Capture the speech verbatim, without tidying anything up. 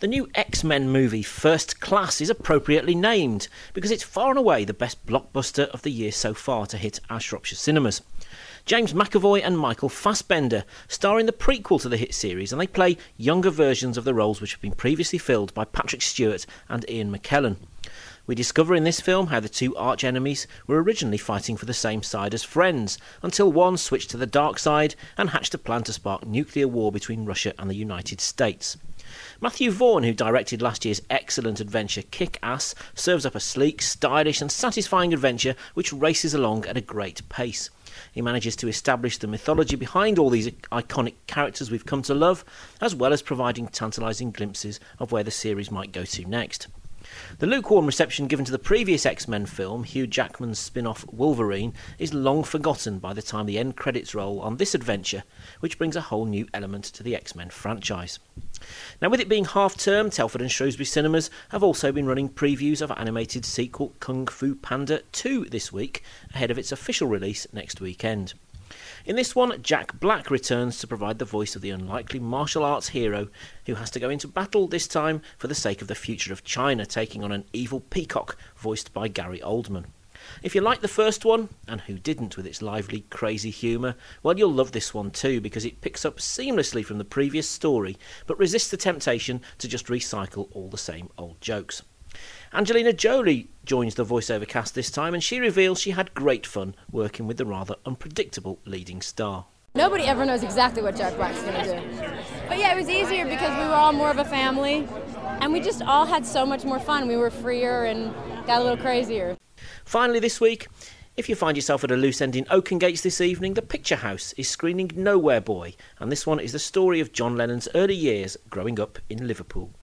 The new X-Men movie First Class is appropriately named because it's far and away the best blockbuster of the year so far to hit our Shropshire cinemas. James McAvoy and Michael Fassbender star in the prequel to the hit series, and they play younger versions of the roles which have been previously filled by Patrick Stewart and Ian McKellen. We discover in this film how the two arch-enemies were originally fighting for the same side as friends, until one switched to the dark side and hatched a plan to spark nuclear war between Russia and the United States. Matthew Vaughn, who directed last year's excellent adventure Kick-Ass, serves up a sleek, stylish and satisfying adventure which races along at a great pace. He manages to establish the mythology behind all these iconic characters we've come to love, as well as providing tantalising glimpses of where the series might go to next. The lukewarm reception given to the previous X-Men film, Hugh Jackman's spin-off Wolverine, is long forgotten by the time the end credits roll on this adventure, which brings a whole new element to the X-Men franchise. Now, with it being half-term, Telford and Shrewsbury cinemas have also been running previews of animated sequel Kung Fu Panda two this week, ahead of its official release next weekend. In this one, Jack Black returns to provide the voice of the unlikely martial arts hero who has to go into battle, this time for the sake of the future of China, taking on an evil peacock voiced by Gary Oldman. If you like the first one, and who didn't with its lively, crazy humour, well, you'll love this one too, because it picks up seamlessly from the previous story, but resists the temptation to just recycle all the same old jokes. Angelina Jolie joins the voiceover cast this time, and she reveals she had great fun working with the rather unpredictable leading star. Nobody ever knows exactly what Jack Black's going to do. But yeah, it was easier because we were all more of a family, and we just all had so much more fun. We were freer and got a little crazier. Finally this week, if you find yourself at a loose end in Oakengates this evening, the Picture House is screening Nowhere Boy, and this one is the story of John Lennon's early years growing up in Liverpool.